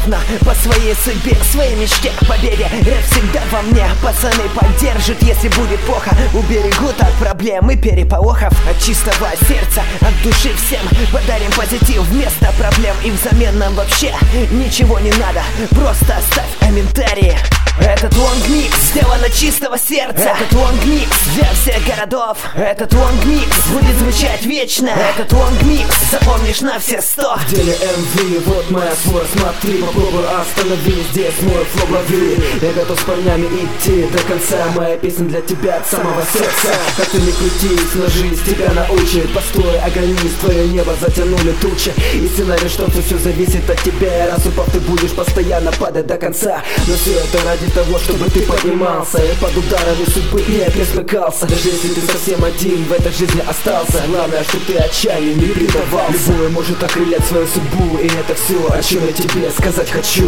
ровно по своей судьбе, своей мечте, победе. Рэп всегда во мне, пацаны поддержат. Если будет плохо, уберегут от проблем и переполохов. От чистого сердца, от души всем подарим позитив вместо проблем. И взамен нам вообще ничего не надо, просто оставь комментарии. Этот лонгмикс сделан от чистого сердца. Этот лонгмикс для всех городов. Этот лонгмикс будет звучать вечно. Этот лонгмикс запомнишь на все 100. В деле MV, вот моя свора, смотри, попробуй останови, здесь мой флоу лови. Я готов с парнями идти до конца, моя песня для тебя от самого сердца. Как ты не крутись, но жизнь тебя научит. Постой, огранись, твое небо затянули тучи. И сценарий, что все зависит от тебя. Раз упав, ты будешь постоянно падать до конца. Но все это ради того, чтобы ты поднимался и под ударами судьбы не присмыкался. Даже если ты совсем один в этой жизни остался, главное, что ты отчаянию не предавался. Любой может окрылять свою судьбу, и это все, о чем я тебе сказать хочу.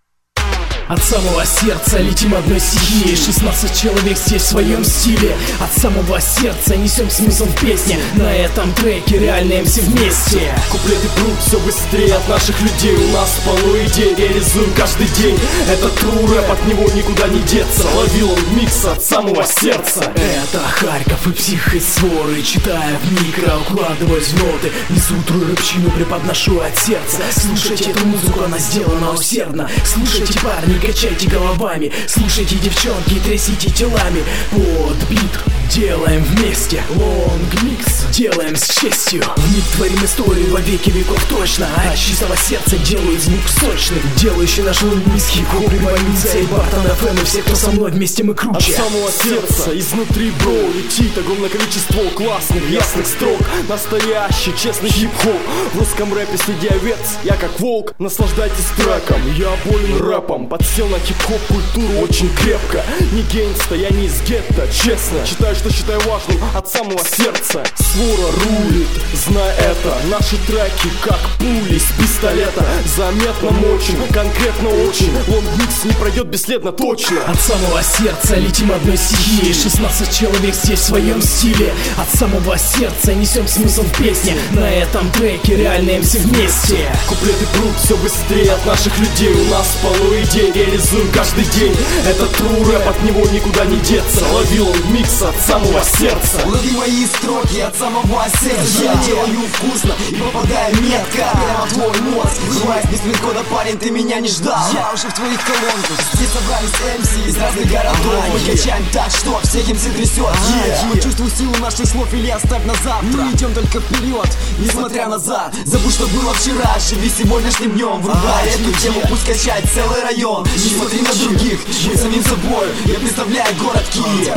От самого сердца летим одной стихией, 16 человек здесь в своем стиле. От самого сердца несем смысл в песне. На этом треке реальные MC вместе. Куплеты прут все быстрее от наших людей. У нас полно идей, реализуем каждый день. Это true рэп, от него никуда не деться. Ловил он микс от самого сердца. Это Харьков и псих из своры. Читая в микро, укладываюсь в ноты. Несу тру рэпчину, преподношу от сердца. Слушайте эту музыку, она сделана усердно. Слушайте, парни, качайте головами, слушайте, девчонки, трясите телами. Под бит делаем вместе, лонг микс делаем с честью. В них творим историю во веки веков точно. А от чистого сердца делают звук сочный, делающий наш лонг микс хип-хоп, революция и Бартон FM. И все, кто со мной, вместе мы круче. От самого сердца, изнутри, бро, летит огромное количество классных, ясных строк. Настоящий, честный хип-хоп. В русском рэпе среди овец я как волк. Наслаждайтесь треком, я болен рэпом. Подсел на хип-хоп культуру очень крепко. Не гейнста, я не из гетто, честно. Что считаю важным от самого сердца. Свора рулит, знай это. Наши треки как пули с пистолета. Заметно очень, конкретно очень. Лонгмикс не пройдет бесследно точно. От самого сердца летим одной стихией, 16 человек здесь в своем стиле. От самого сердца несем смысл в песне. На этом треке реальные MC вместе. Куплеты прут все быстрее от наших людей. У нас полно идей, реализуем каждый день. Это true рэп, от него никуда не деться. Ловил он микс от самого сердца. Лови мои строки от самого сердца. Я делаю вкусно и попадаю метко прямо в твой мозг. Врываясь без пин-кода, парень, ты меня не ждал. Я уже в твоих колонках. Здесь собрались MC из разных городов. Мы качаем так, что всех MC трясет. Мы чувствуем силу наших слов или оставь на завтра. Мы идем только вперед, несмотря назад. Забудь, что было вчера, живи сегодняшним днем. Врубай эту тему, пусть качает целый район. Не смотри на других, будь самим собой. Я представляю город Киев.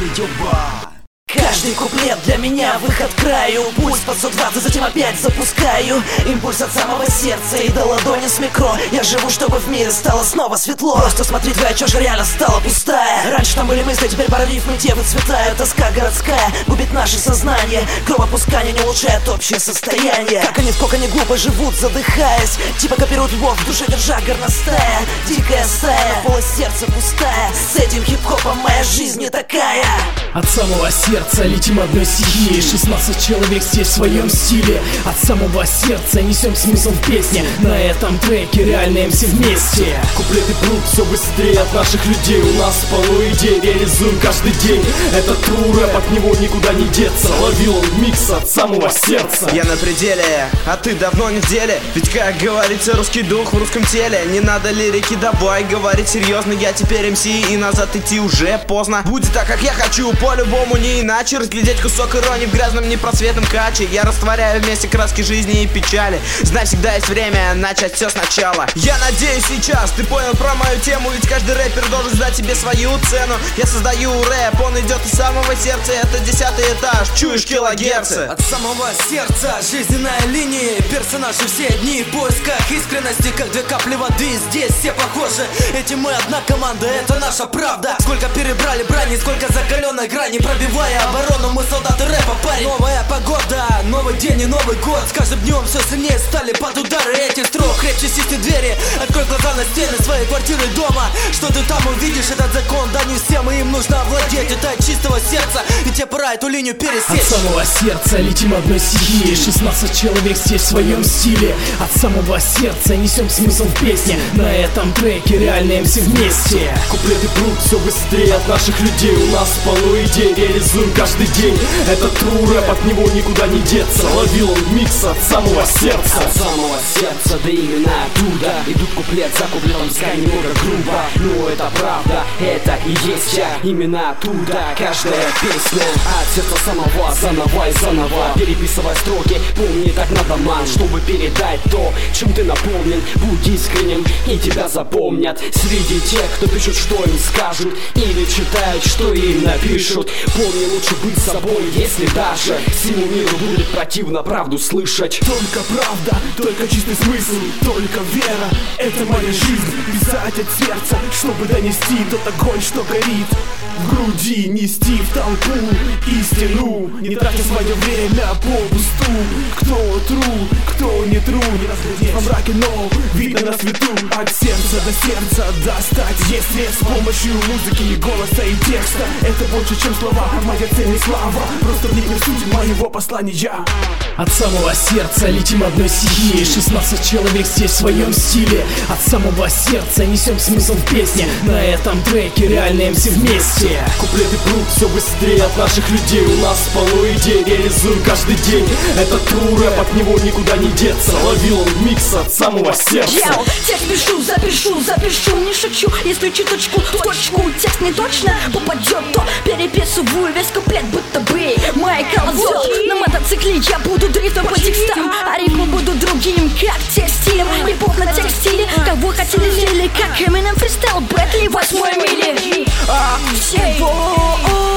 Каждый куплет для меня выход к краю. Пульс под 120, затем опять запускаю. Импульс от самого сердца и до ладони с микро. Я живу, чтобы в мире стало снова светло. Просто смотри, твоя чаша реально стала пустая. Раньше там были мысли, теперь пара рифм, те выцветают. Тоска городская губит наше сознание. Кровопускание не улучшает общее состояние. Как они, сколько они глупо живут, задыхаясь. Типа копируют львов, в душе держа горностая. Дикая стая, полость сердца пустая. С этим хип-хопом моя жизнь не такая. От самого сердца летим одной стихией, 16 человек здесь в своем стиле. От самого сердца несем смысл в песне. На этом треке реальные MC вместе. Куплеты прут все быстрее от наших людей. У нас полно идей, реализуем каждый день. Это true рэп, от него никуда не деться. Ловил он микс от самого сердца. Я на пределе, а ты давно не в деле. Ведь как говорится, русский дух в русском теле. Не надо лирики, давай говорить серьезно. Я теперь MC и назад идти уже поздно. Будет так, как я хочу, по-любому не иначе. Разглядеть кусок иронии в грязном непросветном каче. Я растворяю вместе краски жизни и печали. Знай, всегда есть время начать все сначала. Я надеюсь, сейчас ты понял про мою тему. Ведь каждый рэпер должен сдать себе свою цену. Я создаю рэп, он идет из самого сердца. Это 10-й этаж, чуешь килогерцы. От самого сердца жизненная линия. Персонажи все дни в поисках искренности. Как две капли воды, здесь все похожи. Эти мы одна команда, это наша правда. Сколько перебрали брани, сколько закаленной грани. Пробивая оборону, мы солдаты рэпа, парень. Новая погода, новый день и Новый год. С каждым днем все сильнее стали под удары этих строк. Крепче стисни двери, открой глаза на стены своей квартиры дома. Что ты там увидишь, этот закон, да не всем, и им нужно овладеть. Это от чистого сердца, и тебе пора эту линию пересечь. От самого сердца летим одной стихией. 16 человек здесь в своем стиле. От самого сердца несем смысл в песне. На этом треке реальные МС вместе. Куплеты прут все быстрее от наших людей. У нас полно идей, реализуем каждый день. Это true рэп, от него никуда не деться. Ловил он микс от самого сердца. От самого сердца, да именно оттуда идут куплет за куплетом, пускай немного грубо, но это правда, это и есть я. Именно оттуда каждая песня. От сердца самого, заново и заново переписывай строки, помни, так надо, ман, чтобы передать то, чем ты наполнен. Будь искренним, и тебя запомнят среди тех, кто пишет, что им скажут, или читают, что им напишут. Помни, лучше быть собой, если даже всему миру будет противно правду слышать. Только правда, только чистый смысл, только вера, это моя жизнь. Писать от сердца, чтобы донести тот огонь, что горит в груди, нести в толпу истину, не тратя свое время попусту. Кто true, кто не true, не разглядеть во мраке, но видно на свету. От сердца до сердца достать, если с помощью музыки, голоса и текста. Это больше, чем слова, моя цель не слава, просто вникни в суть моего послания. От самого сердца летим одной стихией. 16 человек здесь в своем стиле. От самого сердца несем смысл в песне. На этом треке реальные МС вместе. Куплеты прут все быстрее от наших людей. У нас полно идей, реализуем каждый день. Это true рэп, от него никуда не деться. Ловил он микс от самого сердца. Йоу, текст пишу, запишу, не шучу. Если чуточку в точку, текст не точно попадет, то переписываю весь куплет, будто бы мои колодок. На мотоцикле я буду дрифтом по текстам, а рифмы будут другим, как текстилем. И поп на текстиле, как вы хотели, или как Eminem фристайл Бэтли 8 мили. Всего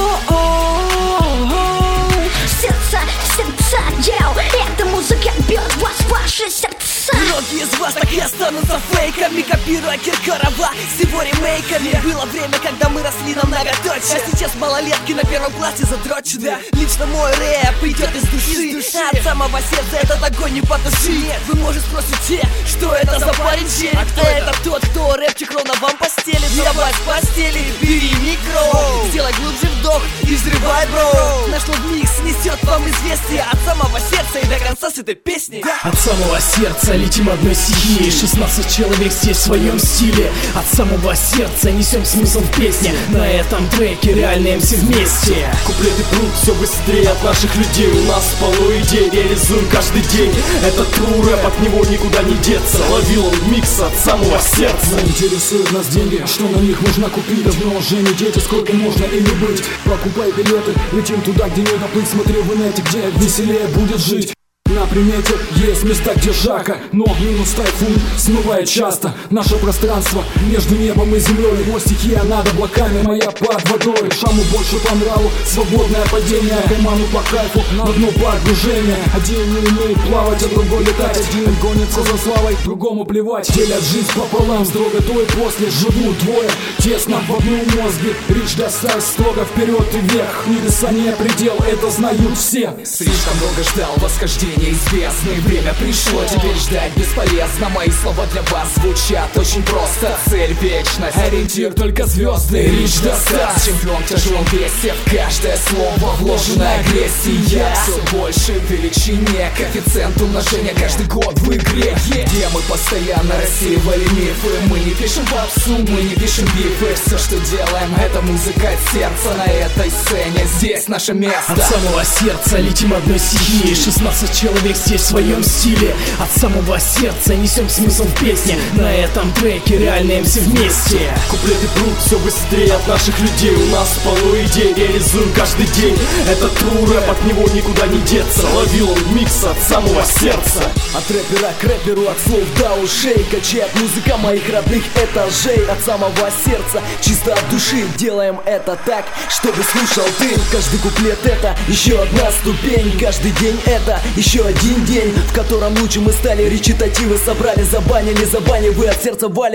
сердца, йоу, эта музыка бьет вас в ваши сердца. Многие из вас так и останутся фейками, копируя Киркорова с его ремейками. Было время, когда мы росли на многоточие, а сейчас малолетки на первом классе задрочены. Лично мой рэп идет из души, от самого сердца этот огонь не потуши. Вы, может, спросите, что это за парень челик? Это тот, кто рэпчик ровно вам постелит. Вставай с постели, бери микро, сделай глубже вдох и взрывай, бро. Наш микс несет вам известие от самого сердца и до конца с этой песни. От самого сердца летим одной стихией. 16 человек здесь в своем стиле. От самого сердца несем смысл в песне. На этом треке реальные МС вместе. Куплеты прут все быстрее от наших людей. У нас полно идей, реализуем каждый день. Это true рэп, от него никуда не деться. Ловил он микс от самого сердца. Интересуют нас деньги, что на них можно купить. Давно уже не дети, сколько можно ими быть. Покупай билеты, летим туда, где не доплыть. Смотри в инете, где веселее будет жить. На примете есть места, где жарко, но минус тайфун смывает часто наше пространство между небом и землей. Его стихия над облаками, моя под водой. Шаму больше по нраву, свободное падение. Кайману по кайфу, на дно погружение. Один не умеет плавать, а другой летать. Один гонится за славой, другому плевать. Делят жизнь пополам с другой после. Живут двое, тесно в одном мозге. Речь достать строго вперед и вверх. Небеса не предел, это знают все. Слишком долго ждал восхождения известное время пришло, теперь ждать бесполезно. Мои слова для вас звучат очень просто. Цель вечность, ориентир только звезды. Речь достать, чемпион в тяжелом весе. В каждое слово вложена агрессия. Все больше в величине, коэффициент умножения каждый год в игре, где мы постоянно рассеивали мифы. Мы не пишем попсу, мы не пишем бифы. Все, что делаем, это музыка от сердца. На этой сцене здесь наше место. От самого сердца летим одной стихией. 16 человек здесь в своем стиле. От самого сердца несем смысл в песне. На этом треке реальные МС вместе. Куплеты прут все быстрее от наших людей. У нас полно идей, реализуем каждый день. Это true рэп, от него никуда не деться. Ловил он микс от самого сердца. От рэпера к рэперу, от слов до ушей. Качает музыка моих родных этажей. От самого сердца, чисто от души. Делаем это так, чтобы слушал ты. Каждый куплет это еще одна ступень. Каждый день это еще один день, в котором лучше мы стали. Речитативы собрали, забанили, забанивы, от сердца валим мы.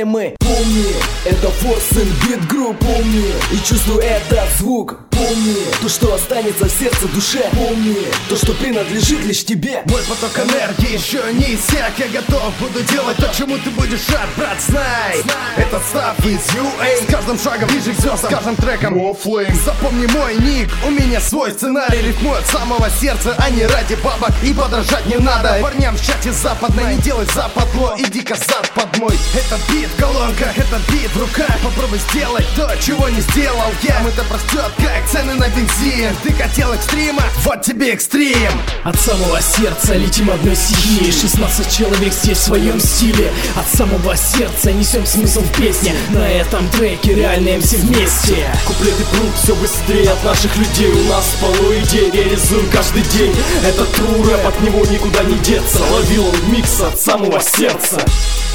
Помни, это Force and Beat Group. Помни, и чувствуй этот звук. Помни, то, что останется в сердце, душе. Помни, то, что принадлежит лишь тебе. Мой поток энергии еще не иссяк. Я готов, буду делать то, чему ты будешь рад, брат, знай. Этот став из UA. С каждым шагом ближе к звездам, с каждым треком More Flame. Запомни мой ник, у меня свой сценарий. Рифмую от самого сердца, а не ради бабок. И подражать не надо парням в чате западной. Не делай западло, иди-ка зад под мой. Это бит в колонках, это бит в руках. Попробуй сделать то, чего не сделал я. Это простет, как цены на бензин. Ты хотел экстрима, вот тебе экстрим. От самого сердца летим одной стихией. 16 человек здесь в своем стиле. От самого сердца несем смысл в песне. На этом треке реальные MC вместе. Куплеты прут все быстрее от наших людей. У нас полно идей, реализуем каждый день. Это true рэп, от него никуда не деться. Ловил он микс от самого сердца.